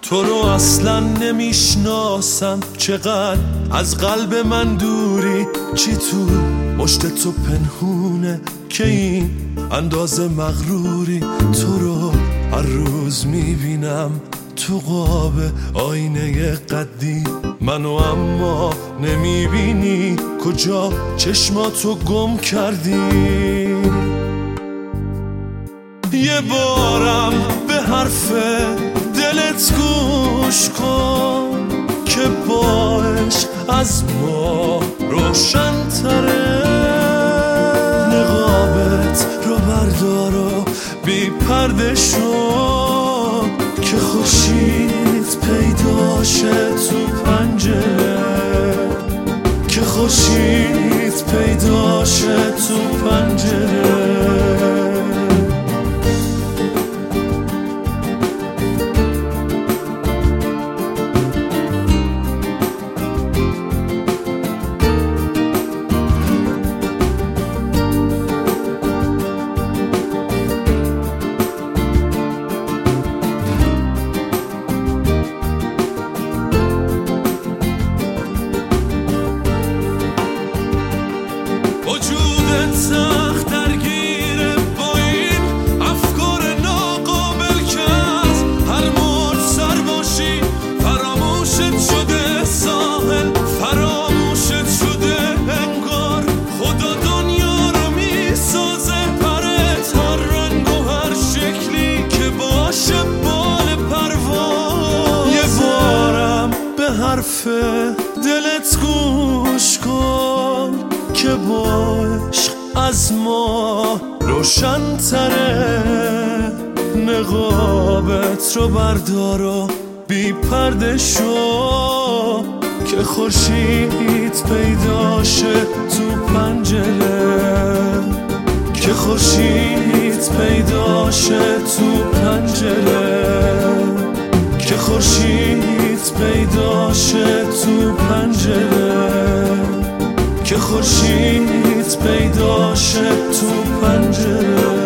تو رو اصلا نمیشناسم، چقدر از قلب من دوری. چی تو مشت تو پنهونه که این اندازه مغروری؟ تو رو هر روز میبینم تو قاب آینه قدی منو، اما نمیبینی کجا چشماتو گم کردی. یه بارم به حرف دلت گوش کن که با عشق از ما روشن تره. نقابت رو بردار و بی پرده شو که خورشید پیدا شه تو پنجره، که خورشید پیدا شه تو پنجره. وجودت سخت درگیره با این افکار ناقابل که از هر موج سر باشی. فراموشت شده ساحل، فراموشت شده انگار. خدا دنیا رو میسازه پرت هر رنگ و هر شکلی که باشه بال پرواز. یه بارم به حرف دلت گوش کن که با عشق از ما روشن تره. نقابت رو بردار و بی پرده شو که خورشید پیدا شه تو پنجره، که خورشید پیدا شه تو پنجره، که خورشید پیدا شه تو پنجره، که خورشید پیدا شه تو پنجره.